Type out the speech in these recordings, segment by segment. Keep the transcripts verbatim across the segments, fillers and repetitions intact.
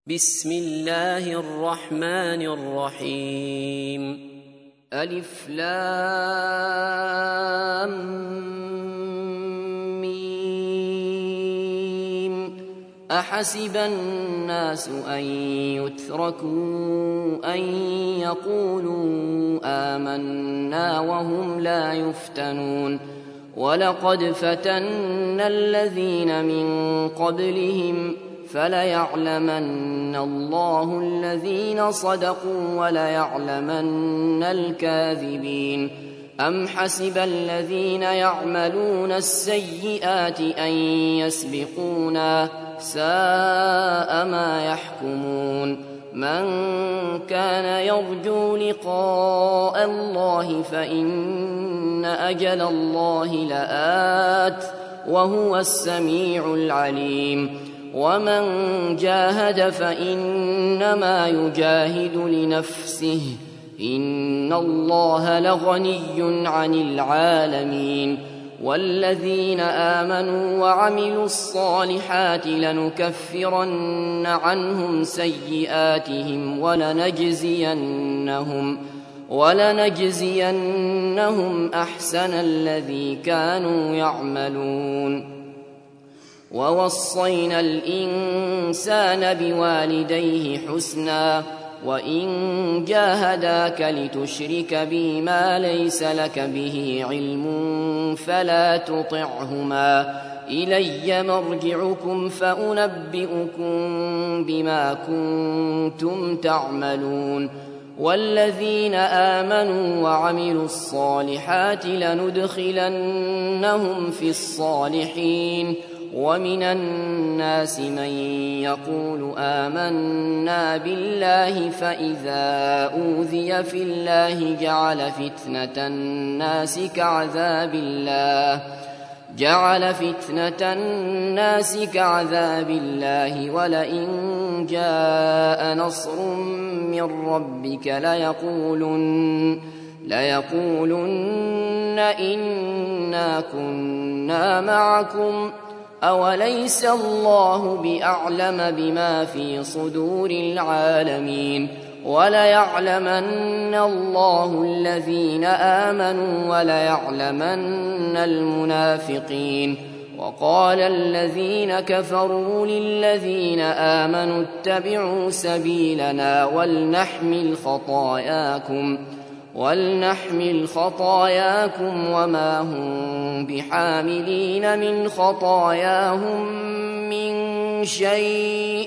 بسم الله الرحمن الرحيم ألف لام ميم أحسب الناس أن يتركوا أن يقولوا آمنا وهم لا يفتنون ولقد فتنا الذين من قبلهم فليعلمن الله الذين صدقوا وليعلمن الكاذبين أم حسب الذين يعملون السيئات أن يسبقونا ساء ما يحكمون من كان يرجو لقاء الله فإن أجل الله لآت وهو السميع العليم ومن جاهد فإنما يجاهد لنفسه إن الله لغني عن العالمين والذين آمنوا وعملوا الصالحات لنكفرن عنهم سيئاتهم ولنجزينهم ولنجزينهم أحسن الذي كانوا يعملون ووصينا الإنسان بوالديه حسنا وإن جاهداك لتشرك بي ما ليس لك به علم فلا تطعهما إلي مرجعكم فأنبئكم بما كنتم تعملون والذين آمنوا وعملوا الصالحات لندخلنهم في الصالحين ومن الناس من يقول آمنا بالله فإذا أوذي في الله جعل فتنة الناس كعذاب الله جعل فتنة الناس كعذاب الله ولئن جاء نصر من ربك ليقولن ليقولن إنا كنا معكم أوليس الله بأعلم بما في صدور العالمين وليعلمن الله الذين آمنوا وليعلمن المنافقين وقال الذين كفروا للذين آمنوا اتبعوا سبيلنا ولنحمل خطاياكم ولنحمل خطاياكم وما هم بحاملين من خطاياهم من شيء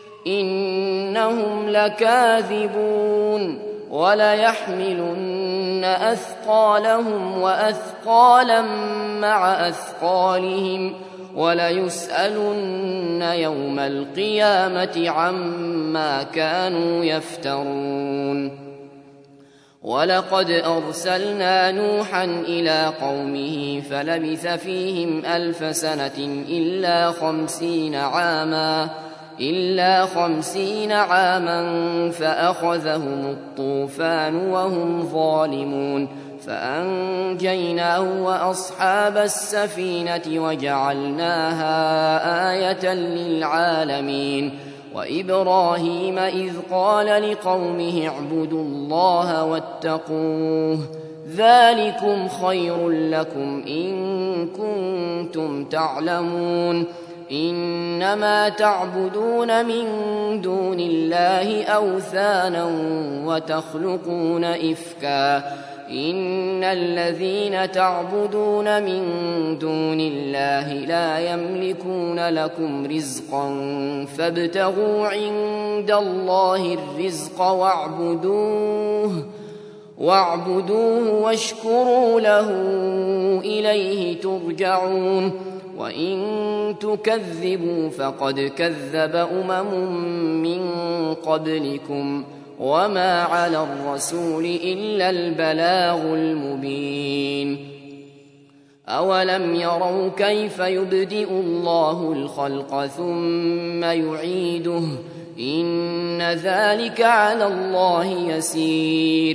إنهم لكاذبون وليحملن أثقالهم وأثقالا مع أثقالهم وليسألن يوم القيامة عما كانوا يفترون ولقد أرسلنا نوحا إلى قومه فلبث فيهم ألف سنة إلا خمسين عاما إلا خمسين عاما فأخذهم الطوفان وهم ظالمون فأنجيناه وأصحاب السفينة وجعلناها آية للعالمين وإبراهيم إذ قال لقومه اعبدوا الله واتقوه ذلكم خير لكم إن كنتم تعلمون إنما تعبدون من دون الله أوثانا وتخلقون إفكا إن الذين تعبدون من دون الله لا يملكون لكم رزقا فابتغوا عند الله الرزق واعبدوه واعبدوه واشكروا له إليه ترجعون وإن تكذبوا فقد كذب أمم من قبلكم وما على الرسول إلا البلاغ المبين أولم يروا كيف يبدئ الله الخلق ثم يعيده إن ذلك على الله يسير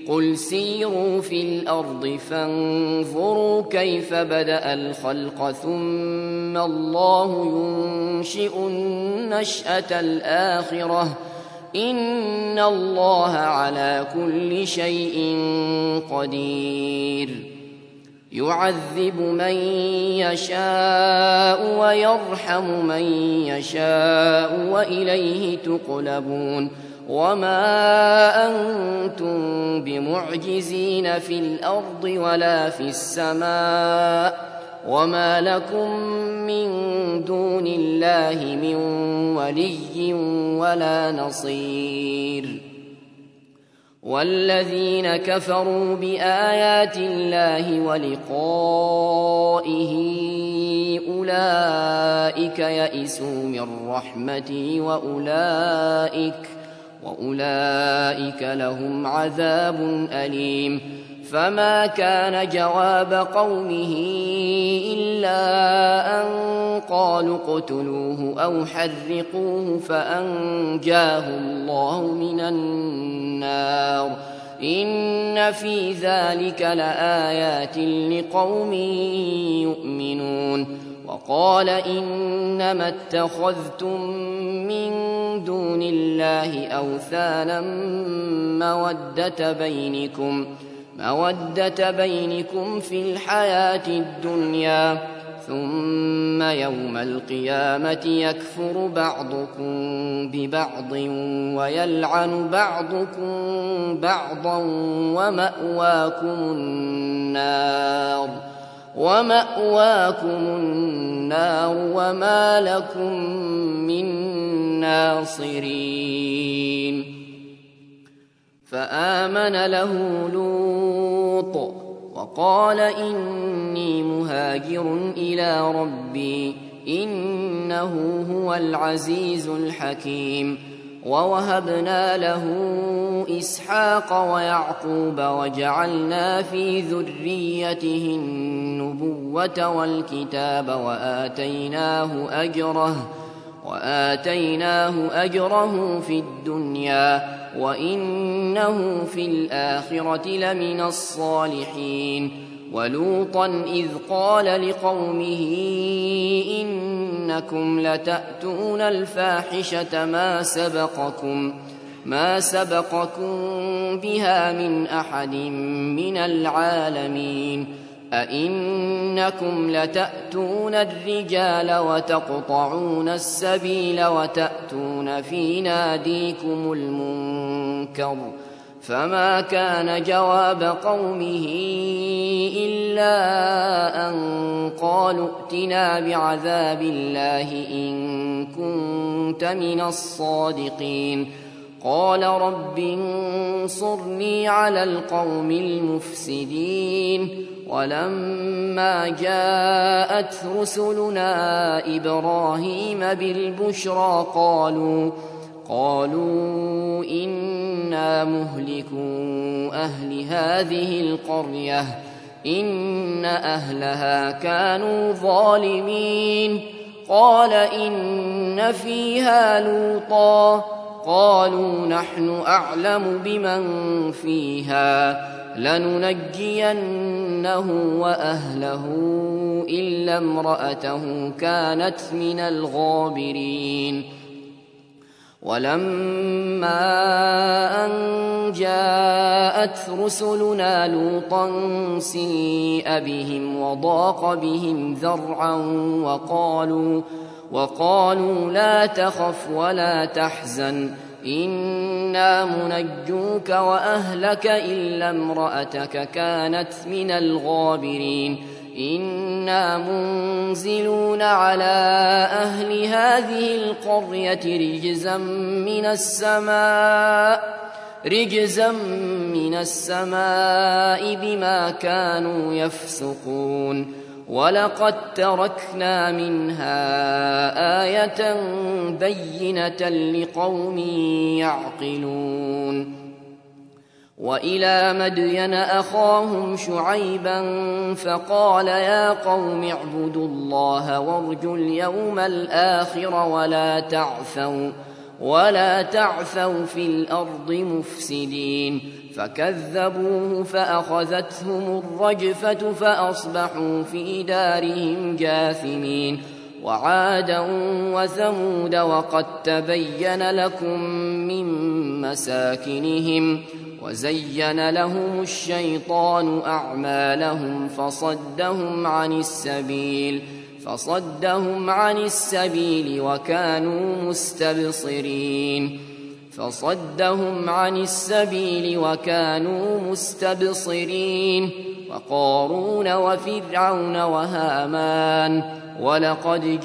قل سيروا في الأرض فانظروا كيف بدأ الخلق ثم الله ينشئ النشأة الآخرة إن الله على كل شيء قدير يعذب من يشاء ويرحم من يشاء وإليه تقلبون وما أنتم بمعجزين في الأرض ولا في السماء وما لكم من دون الله من ولي ولا نصير والذين كفروا بآيات الله ولقائه أولئك يئسوا من رحمتي وأولئك وأولئك لهم عذاب أليم فما كان جواب قومه إلا أن قالوا اقتلوه أو حرقوه فأنجاه الله من النار إن في ذلك لآيات لقوم يؤمنون وقال إنما اتخذتم من دون الله أوثانا مودة بينكم مودة بينكم في الحياة الدنيا ثم يوم القيامة يكفر بعضكم ببعض ويلعن بعضكم بعضا ومأواكم النار ومأواكم النار وما لكم من ناصرين فآمن له لوط وقال إني مهاجر إلى ربي إنه هو العزيز الحكيم ووهبنا له إسحاق ويعقوب وجعلنا في ذريته النبوة والكتاب وآتيناه أجره وآتيناه أجره في الدنيا وإنه في الآخرة لمن الصالحين ولوطا إذ قال لقومه إنكم لتأتون الفاحشة ما سبقكم ما سبقكم بها من أحد من العالمين أئنكم لتأتون الرجال وتقطعون السبيل وتأتون في ناديكم المنكر فما كان جواب قومه إلا أن قالوا ائتنا بعذاب الله إن كنت من الصادقين قال رب انصرني على القوم المفسدين ولما جاءت رسلنا إبراهيم بالبشرى قالوا قالوا إنا مهلكو أهل هذه القرية إن أهلها كانوا ظالمين قال إن فيها لوطا قالوا نحن أعلم بمن فيها لننجينه وأهله إلا امرأته كانت من الغابرين ولما أن جاءت رسلنا لوطا سيء بهم وضاق بهم ذرعا وقالوا وقالوا لا تخف ولا تحزن إنا منجوك وأهلك إلا امرأتك كانت من الغابرين إنا منزلون على أهل هذه القرية رجزا من السماء رجزا من السماء بما كانوا يفسقون ولقد تركنا منها آية بينة لقوم يعقلون وإلى مدين أخاهم شعيبا فقال يا قوم اعبدوا الله وارجوا اليوم الآخر ولا تعثوا ولا تعثوا في الأرض مفسدين فكذبوه فأخذتهم الرجفة فأصبحوا في دارهم جاثمين وعادا وثمود وقد تبين لكم من مساكنهم وزين لهم الشيطان أعمالهم فصدهم عن السبيل فصدهم عن السبيل وكانوا مستبصرين فصدهم عن السبيل وكانوا مستبصرين وقارون وفرعون وهامان ولقد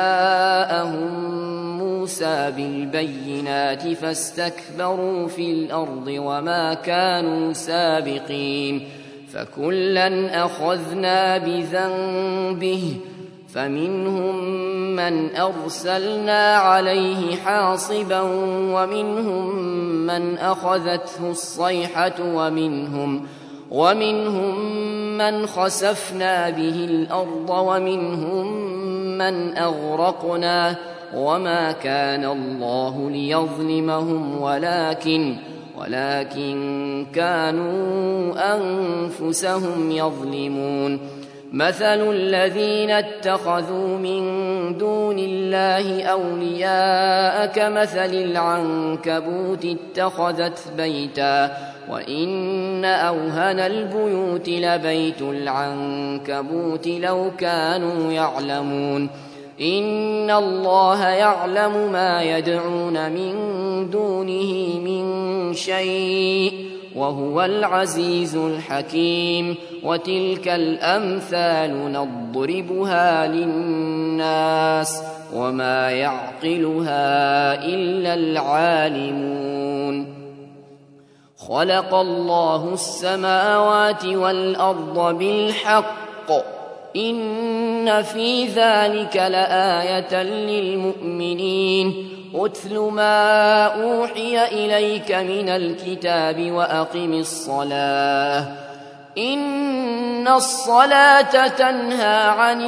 جاءهم موسى بالبينات فاستكبروا في الأرض وما كانوا سابقين فكلا أخذنا بذنبه فمنهم من أرسلنا عليه حاصبا ومنهم من أخذته الصيحة ومنهم ومنهم من خسفنا به الأرض ومنهم من أغرقنا وما كان الله ليظلمهم ولكن ولكن كانوا أنفسهم يظلمون مثل الذين اتخذوا من دون الله أولياء كمثل العنكبوت اتخذت بيتا وإن أوهن البيوت لبيت العنكبوت لو كانوا يعلمون إن الله يعلم ما يدعون من دونه من شيء وهو العزيز الحكيم وتلك الأمثال نضربها للناس وما يعقلها إلا العالمون خلق الله السماوات والأرض بالحق إن في ذلك لآية للمؤمنين أتل ما أوحي إليك من الكتاب وأقم الصلاة إن الصلاة تنهى عن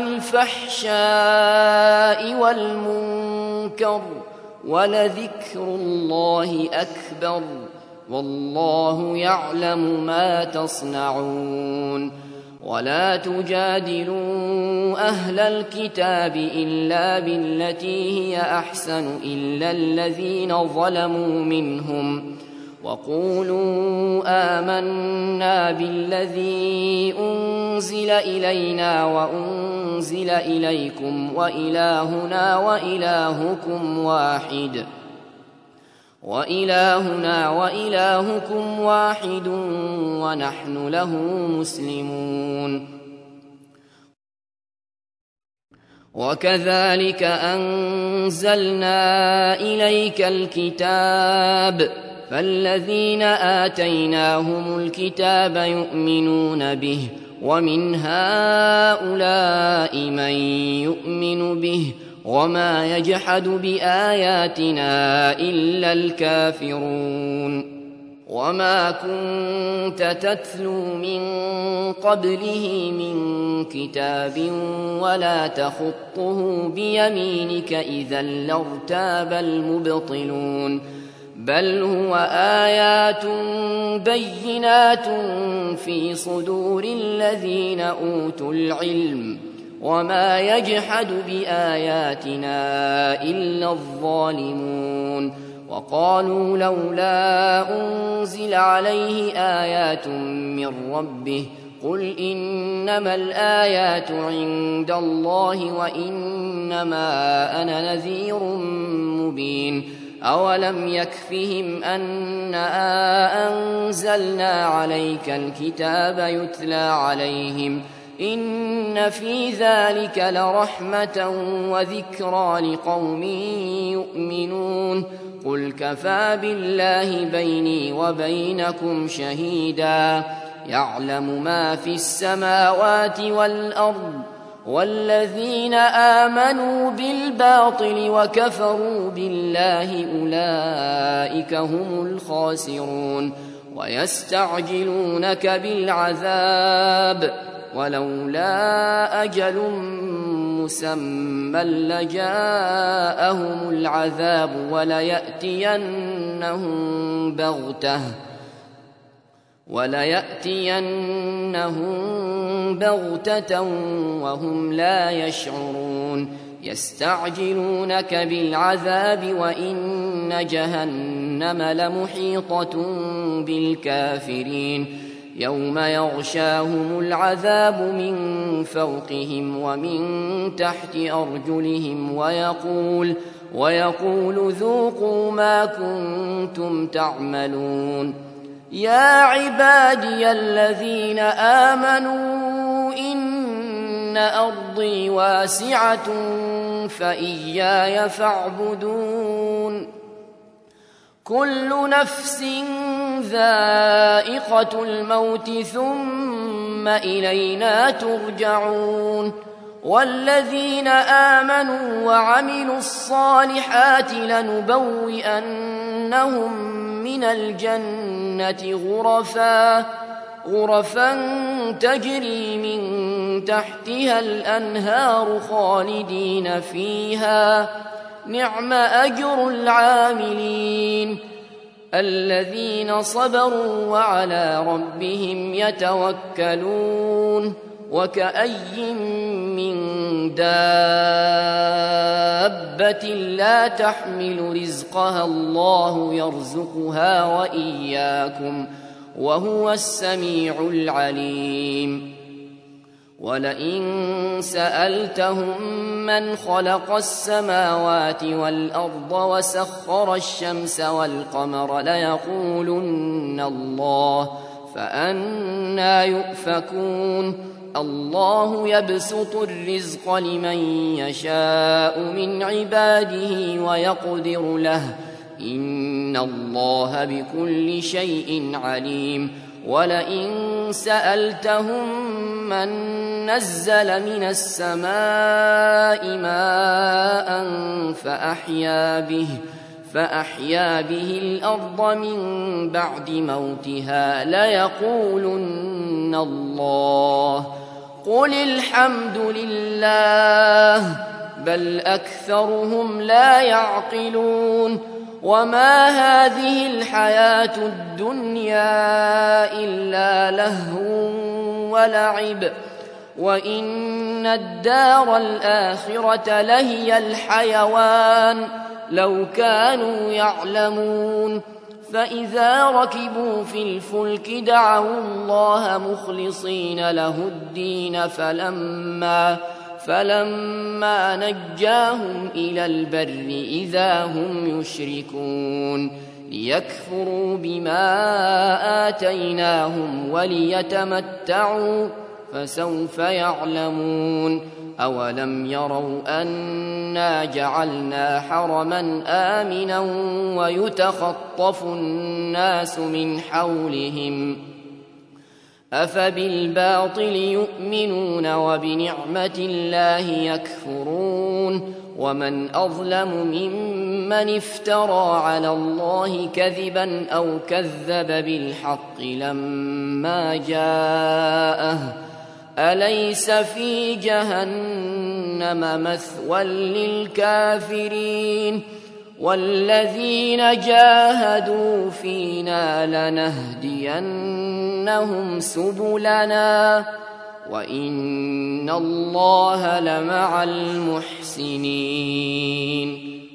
الفحشاء والمنكر ولذكر الله أكبر والله يعلم ما تصنعون ولا تجادلوا أهل الكتاب إلا بالتي هي أحسن إلا الذين ظلموا منهم وقولوا آمنا بالذي أنزل إلينا وأنزل إليكم وإلهنا وإلهكم واحد وإلهنا وإلهكم واحد ونحن له مسلمون وكذلك أنزلنا إليك الكتاب فالذين آتيناهم الكتاب يؤمنون به ومن هؤلاء من يؤمن به وما يجحد بآياتنا إلا الكافرون وما كنت تتلو من قبله من كتاب ولا تخطه بيمينك إذا لارتاب المبطلون بل هو آيات بينات في صدور الذين أوتوا العلم وما يجحد بآياتنا إلا الظالمون وقالوا لولا أنزل عليه آيات من ربه قل إنما الآيات عند الله وإنما أنا نذير مبين أولم يكفهم أنا أنزلنا عليك الكتاب يتلى عليهم إن في ذلك لرحمة وذكرى لقوم يؤمنون قل كفى بالله بيني وبينكم شهيدا يعلم ما في السماوات والأرض والذين آمنوا بالباطل وكفروا بالله أولئك هم الخاسرون ويستعجلونك بالعذاب ولولا أجل مسمى لجاءهم العذاب وليأتينهم بغتة وليأتينهم بغتة وهم لا يشعرون يستعجلونك بالعذاب وإن جهنم لمحيطة بالكافرين يوم يغشاهم العذاب من فوقهم ومن تحت أرجلهم ويقول, ويقول ذوقوا ما كنتم تعملون يا عبادي الذين آمنوا إن أرضي واسعة فإياي فاعبدون كل نفس ذائقة الموت ثم إلينا ترجعون والذين آمنوا وعملوا الصالحات لنبوئنهم من الجنة غرفا غرفا تجري من تحتها الأنهار خالدين فيها نعم أجر العاملين الذين صبروا وعلى ربهم يتوكلون وكأي من دابة لا تحمل رزقها الله يرزقها وإياكم وهو السميع العليم ولئن سألتهم من خلق السماوات والأرض وسخر الشمس والقمر ليقولن الله فأنى يؤفكون الله يبسط الرزق لمن يشاء من عباده ويقدر له إن الله بكل شيء عليم ولئن سألتهم من نزل من السماء ماء فأحيا به فأحيا به الأرض من بعد موتها ليقولن الله قل الحمد لله بل أكثرهم لا يعقلون وما هذه الحياة الدنيا إلا لهو ولعب وإن الدار الآخرة لهي الحيوان لو كانوا يعلمون فإذا ركبوا في الفلك دعوا الله مخلصين له الدين فلما فلما نجاهم إلى البر إذا هم يشركون ليكفروا بما آتيناهم وليتمتعوا فسوف يعلمون أولم يروا أنا جعلنا حرما آمنا ويتخطف الناس من حولهم أفبالباطل يؤمنون وبنعمة الله يكفرون ومن أظلم ممن افترى على الله كذبا أو كذب بالحق لما جاءه أليس في جهنم مثوى للكافرين والذين جاهدوا فينا لنهدينهم سبلنا وإن الله لمع المحسنين.